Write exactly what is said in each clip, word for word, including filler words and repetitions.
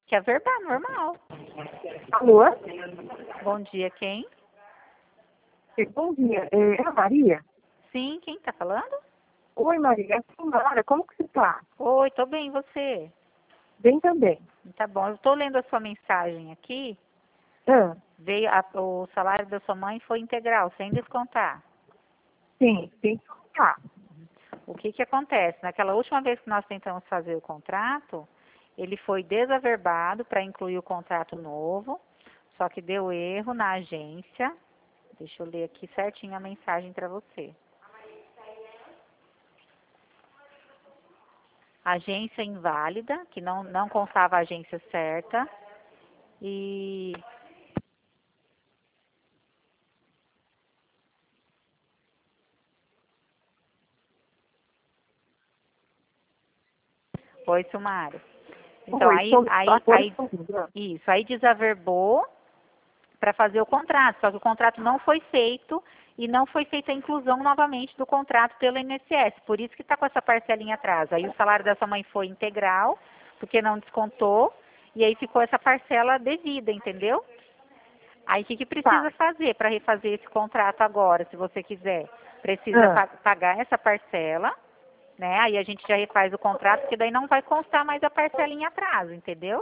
Quer verbar, normal. Alô? Bom dia, quem? É, Bom dia, é a Maria? Sim, quem tá falando? Oi, Maria, é a senhora, como que você está? Oi, tô bem, e você? Bem também. Tá bom, eu tô lendo a sua mensagem aqui. Ah, Veio a- o salário da sua mãe foi integral, sem descontar. sim, tem que ficar. O que que acontece? Naquela última vez que nós tentamos fazer o contrato, ele foi desaverbado para incluir o contrato novo, só que deu erro na agência. Deixa eu ler aqui certinho a mensagem para você. Agência inválida, que não, não constava a agência certa. E foi sumário. Então, Oi, aí, tô, aí, agora aí, estou ouvindo. isso, aí desaverbou para fazer o contrato, só que o contrato não foi feito e não foi feita a inclusão novamente do contrato pelo I N S S, por isso que está com essa parcelinha atrás. Aí o salário da sua mãe foi integral, porque não descontou, e aí ficou essa parcela devida, entendeu? Aí o que, que precisa Tá. fazer para refazer esse contrato agora, se você quiser? Precisa Ah, pa- pagar essa parcela, né? Aí a gente já refaz o contrato, porque daí não vai constar mais a parcelinha atrás, entendeu?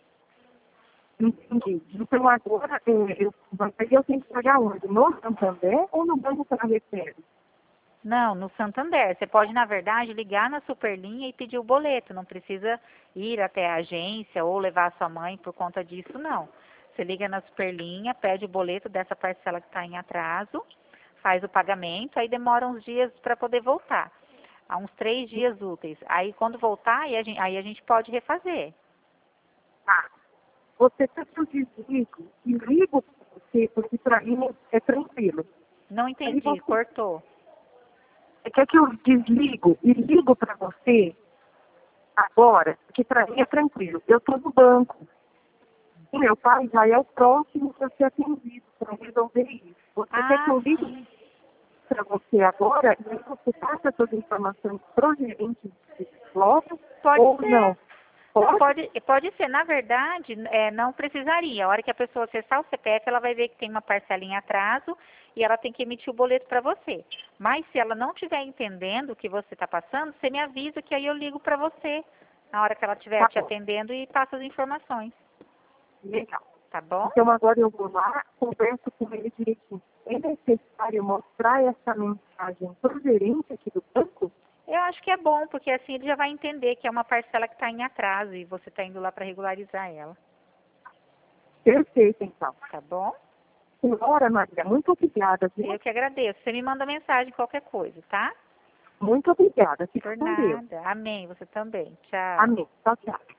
entendi. Então agora é, eu, aí eu tenho que pagar onde? No Santander ou no Banco para Recebe? Não, no Santander. Você pode, na verdade, ligar na Superlinha e pedir o boleto. Não precisa ir até a agência ou levar a sua mãe por conta disso, não. Você liga na Superlinha, pede o boleto dessa parcela que está em atraso, faz o pagamento, aí demora uns dias para poder voltar. Há uns três dias úteis. Aí, quando voltar, aí a gente, aí a gente pode refazer. Ah, você quer que eu desligo e ligo para você, porque para mim é tranquilo. Não Aí entendi, você cortou. quer que eu desligo e ligo para você agora, que para mim é tranquilo. Eu estou no banco. O meu pai já é o próximo para ser atendido, para resolver isso. Você quer que Ah, eu ligue sim. para você agora e aí você passa essas informações para o gerente de loja Pode ou ser. não? Não, Pode? pode, pode ser. Na verdade, é, não precisaria. A hora que a pessoa acessar o C P F, ela vai ver que tem uma parcela em atraso e ela tem que emitir o boleto para você. Mas se ela não estiver entendendo o que você está passando, você me avisa que aí eu ligo para você na hora que ela estiver Tá te bom. atendendo e passa as informações. Legal. Tá bom? Então agora eu vou lá, converso com ele direitinho. É necessário mostrar essa mensagem para o gerente aqui do banco? Eu acho que é bom, porque assim ele já vai entender que é uma parcela que está em atraso e você está indo lá para regularizar ela. Perfeito, então. Tá bom? Senhora Maria, muito obrigada, viu? Eu que agradeço. Você me manda mensagem, qualquer coisa, tá? Muito obrigada. Fica Por com Deus. nada. Amém. Você também. Tchau. Amém. Tchau, tchau.